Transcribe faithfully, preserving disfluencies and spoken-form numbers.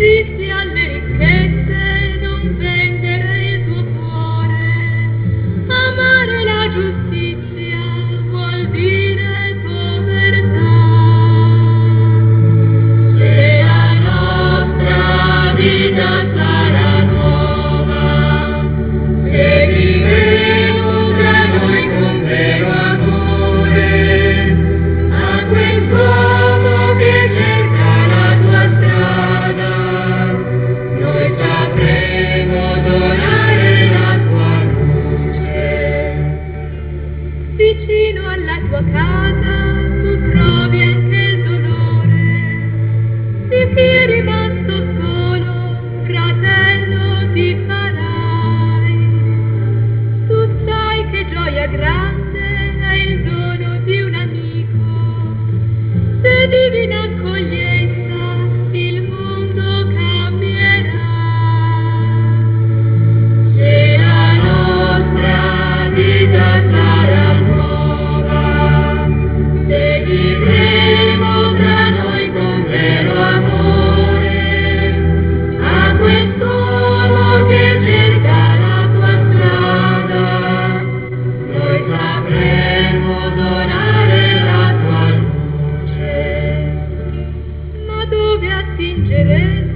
resisti alle ricchezze, non vendere il tuo cuore. Amare la giustizia vuol dire povertà. Se la nostra vita sarà nuova, se vivremo tra noi con vero amore, a quest'uomo che cerca la tua strada, noi sapremo donare la tua luce. Vicino alla tua casa tu trovi anche il dolore di chi è rimasto solo, fratello ti farai. Tu sai che gioia grande è il dono di un amico. Se divina accoglienza il mondo cambierà. Se la nostra vita sarà nuova, se vivremo tra noi con vero amore, a quest'uomo che cerca la tua strada, noi sapremo donare la tua luce. Ma dove attingeremo